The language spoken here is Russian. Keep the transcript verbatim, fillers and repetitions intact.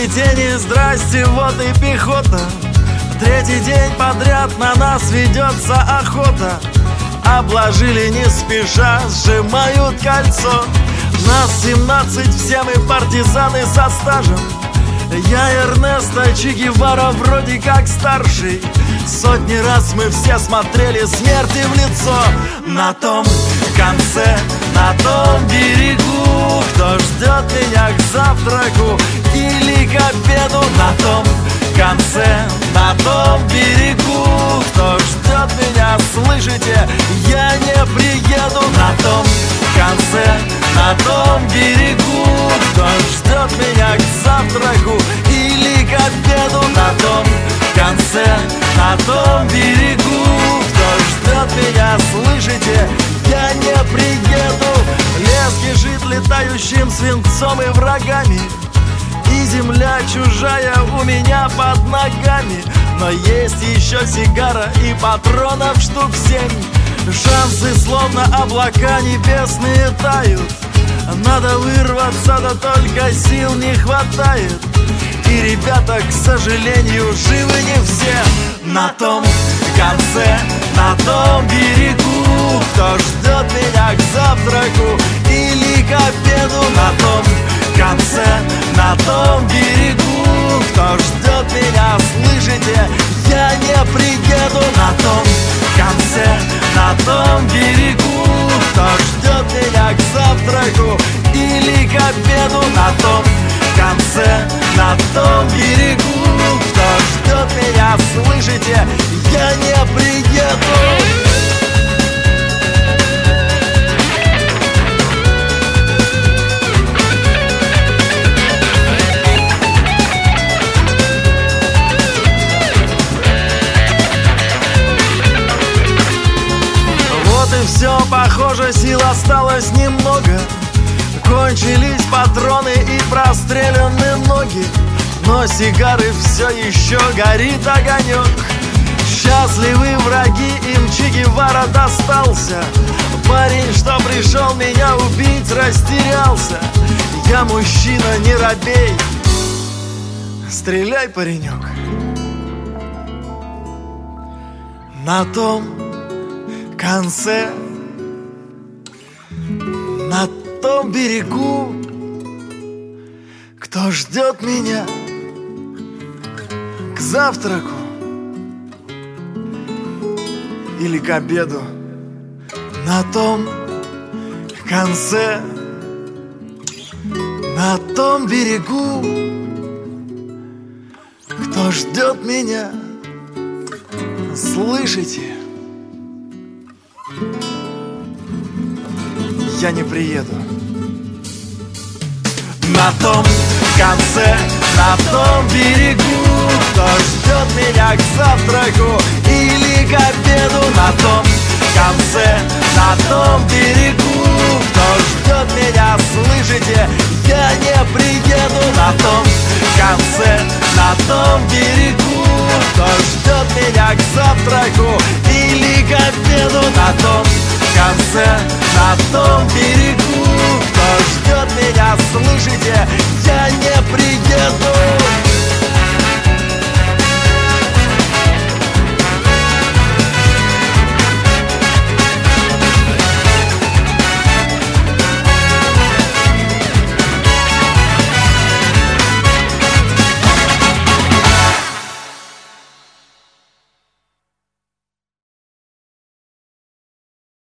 Тени, тени, здрасте, вот и пехота. Третий день подряд на нас ведется охота. Обложили не спеша, сжимают кольцо. Нас семнадцать, все мы партизаны со стажем. Я Эрнесто Че Гевара, вроде как старший. Сотни раз мы все смотрели смерти в лицо. На том конце, на том берегу, кто ждет меня к завтраку или к обеду? На том конце, на том берегу, кто ждет меня, слышите, я не приеду. На том конце, на том берегу, кто ждет меня к завтраку или к обеду? На том конце, на том берегу, кто ждет меня, слышите, я не приеду. Лес кишит летающим свинцом и врагами, и земля чужая у меня под ногами. Но есть еще сигара и патронов штук семь. Шансы словно облака небесные тают. Надо вырваться, да только сил не хватает. И ребята, к сожалению, живы не все. На том конце, на том берегу, кто ждет меня к завтраку или к обеду? На том конце, на том берегу, кто ждет меня, слышите, я не приеду. На том конце, на том берегу, кто ждет меня к завтраку или к обеду? На том конце, на том берегу, кто ждет меня, слышите, я не приеду. Все, похоже, сил осталось немного. Кончились патроны и простреляны ноги, но сигары все еще горит огонек. Счастливы враги, им Че Гевара достался. Парень, что пришел меня убить, растерялся. Я мужчина, не робей, стреляй, паренек. На том конце, на том берегу, кто ждет меня к завтраку или к обеду? На том конце, на том берегу, кто ждет меня, слышите, я не приеду. На том конце, на том берегу, кто ждет меня к завтраку или к обеду? На том конце, на том берегу, кто ждет меня, слышите, я не приеду. На том конце, на том берегу, кто ждет меня к завтраку или к обеду? На том конце, на том берегу,